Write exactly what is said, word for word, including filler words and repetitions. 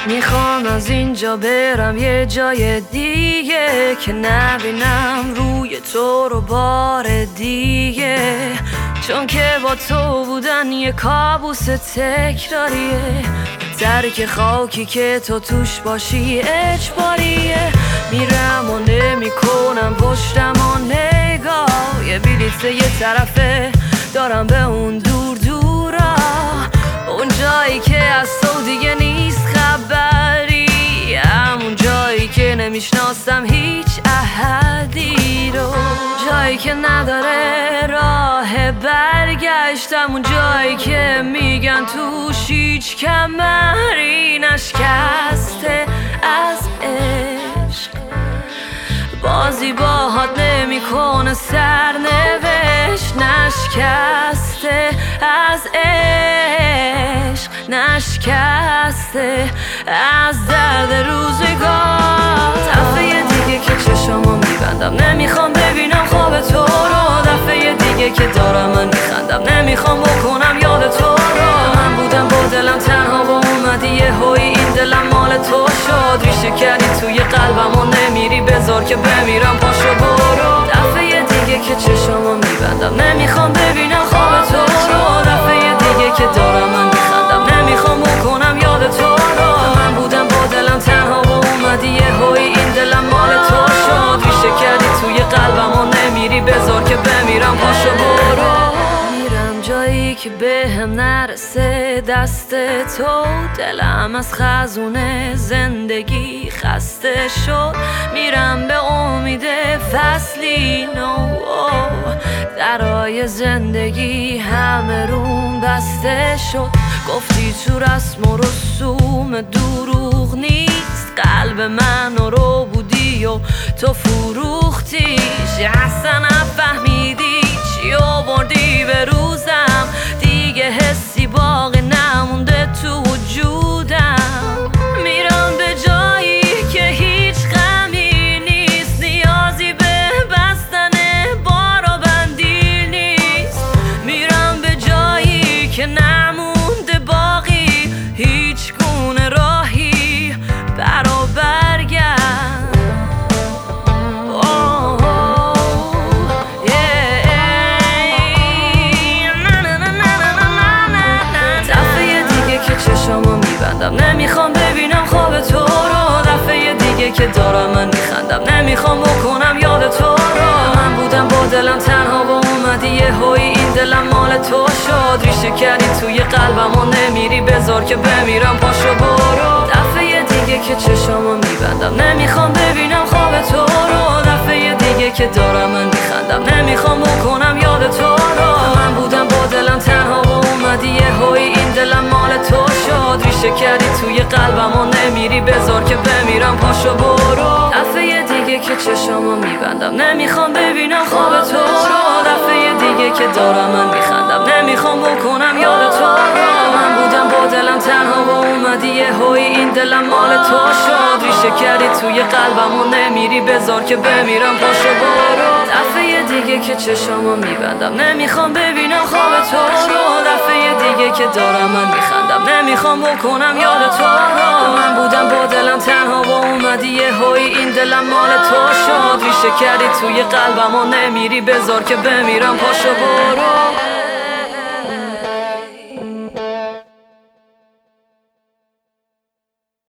میخوام از اینجا برم یه جای دیگه که نبینم روی تو رو بار دیگه، چون که با تو بودن یه کابوس تکراریه، درک خاکی که تو توش باشی اجباریه. میرم و نمی کنم پشتم و نگاه، یه بلیت یه طرفه دارم به اون دور دورا، اون جایی که از تو دیگه نیست خبری، همون جایی که نمیشناسم هیچ احدی رو، جایی که نداره راه برگشتم، اون جایی که میگن توش هیچ کمری نشکسته از عشق، بازی باهات نمی کنه سرنوشت، نشکسته از عشق، نشکسته از درد روزگار. دفعه دیگه که چشامو میبندم نمیخوام ببینم خواب تو رو، دفعه دیگه که دارم من میخندم نمیخوام بکنم یاد تو رو، من بودم با دلم تنها و اومدی یه هوی این دلم مال تو شد، ریشه کردی توی قلبم و نمیری بذار که بمیرم پاشو برو. دفعه دیگه که چشامو میبندم نمیخوام ببینم خواب تو رو، دفعه دیگه که دارم من میخندم نمیخوام بکنم یاد تو رو، من بودم با دلم تنها و اومدی یه هوی این دلم مال تو شد، ریشه کردی توی قلبم و نمیری بذار که بمیرم پاشو برو. میرم جایی که به هم نرسه دست تو، دلم از خزونه زندگی خسته شد، میرم به امید فصلی نو، درای زندگی همه روم بسته شد، گفتی تو رسم و رسوم دروغ نیست، قلب من رو بودی و تو فروختیش، اصلا نفهمیدی چی آوردی به روزم، دیگه حسی باقی نمونده تو وجودم، میرم به جایی که هیچ غمی نیست، نیازی به بستن بار و بندی نیست، میرم به جایی که نمونده باقی هیچ گونه راهی برا برگرد. چشامو میبندم نمیخوام ببینم خواب تو رو، دفعه دیگه که دارم من میخندم نمیخوام بکنم یاد تو رو، من بودم با دلم تنها و اومدی یه هوی این دلم مال تو شد، ریشه کردی توی قلبم و نمیری بذار که بمیرم پاشو برو. دفعه دیگه که چشامو میبندم نمیخوام ببینم خواب تو رو، دفعه دیگه که دارم من میخندم نمیخوام بکنم یاد تو رو، من بودم با دلم تنها و اومدی یه هوی این دلم مال تو شد، ریشه کردی توی قلبم و نمیری بذار که بمیرم پاشو برو. دفعه دیگه که چشامو میبندم نمیخوام ببینم خواب تو رو، دفعه دیگه که دارم من میخندم نمیخوام بکنم یاد تو رو، من بودم با دلم تنها و اومدی یه هوی این دلم مال تو شد، ریشه کردی توی قلبم و نمیری بذار که بمیرم پاشو برو. دفعه دیگه که چشامو میبندم نمیخوام ببینم خواب تو رو، دفعه دیگه که دارم من میخندم نمیخوام بکنم یاد تو رو، من بودم با دلم تنها و اومدی یه هوی این دلم مال تو شد، ریشه کردی توی قلبم و نمیری بذار که بمیرم پاشو برو.